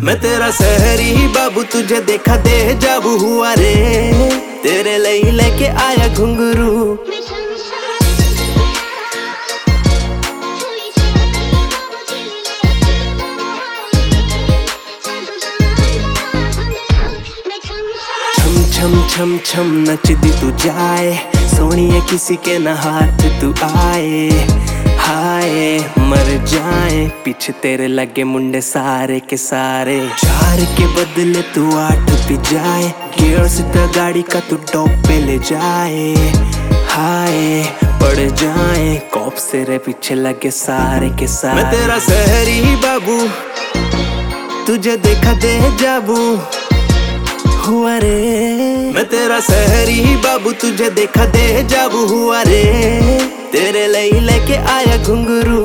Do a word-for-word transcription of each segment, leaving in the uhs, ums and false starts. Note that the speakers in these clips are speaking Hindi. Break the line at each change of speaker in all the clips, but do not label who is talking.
मैं तेरा सहरी बाबू, तुझे देखा दे जाबू हुआ रे, तेरे लिए लेके आया घुंघरू। छम छम छम नचदी तू जाए, सोनिए किसी के न हाथ तू आए, हाय मर जाए पीछे तेरे लगे मुंडे सारे के सारे। चार के बदले तू आठ पे जाए, गियर सीधा गाड़ी का तू टॉप पे ले जाए, हाय पड़ जाए कॉप से रे पीछे लगे सारे के सारे। मैं तेरा सहरी बाबू, तुझे देखा दे जाबू हुआ रे, मैं तेरा सहरी बाबू, तुझे देखा दे जाबू हुआ रे, तेरे लिए लेके आया घुंघरू।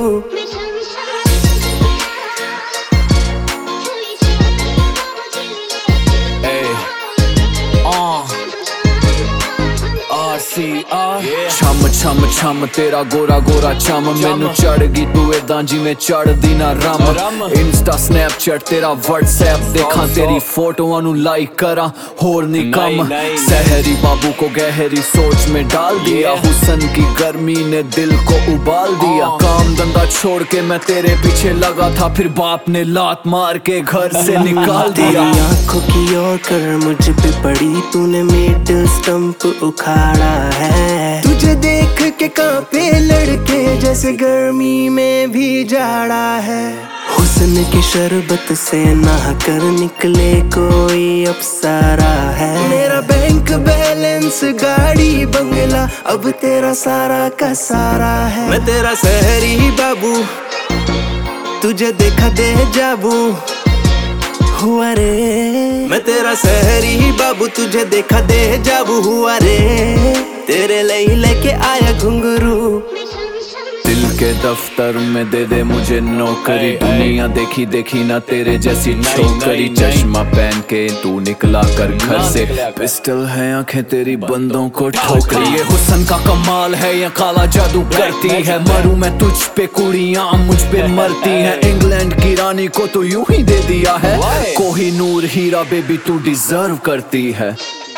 छम छम छम तेरा गोरा गोरा चम, मैनू चढ़ गई तू एदां जिवें चढ़दी ना रम। इंस्टा स्नैपचैट तेरा व्हाट्सएप देखा, तेरी फोटोआं नू लाइक करा होर नी कम। सहरी बाबू को गहरी सोच में डाल दिया, हुस्न की गर्मी ने दिल को उबाल दिया। काम धंधा छोड़ के मैं तेरे पीछे लगा था, फिर बाप ने लात मार के घर से निकाल दिया।
तेरी आंखों की ओर कर मुझ पे पड़ी, तूने मिड स्टंप उखाड़ा है, तुझे देख के कांपे लड़के जैसे गर्मी में भी जाड़ा है। हुस्न के शरबत से नहा कर निकले कोई अप्सरा है, मेरा बैंक बैलेंस गाड़ी बंगला अब तेरा सारा का सारा है। मैं तेरा सहरी बाबू, तुझे देखा दे जाबू हुआ रे, मैं तेरा सहरी बाबू, तुझे देखा दे जाबू हुआ रे, तेरे लिए लेके आया घुंघरू।
दिल के दफ्तर में दे दे मुझे नौकरी, दुनिया देखी देखी ना तेरे जैसी छोकरी। चश्मा पहन के तू निकला कर घर से, पिस्टल है आंखें तेरी बंदों को ठोकरी। ये हुस्न का कमाल है या काला जादू करती है, मरूं मैं तुझ पे कुड़ियां मुझ पे मरती हैं। इंग्लैंड की रानी को तो यूं ही दे दिया है, कोहिनूर हीरा बेबी तू डिजर्व करती है।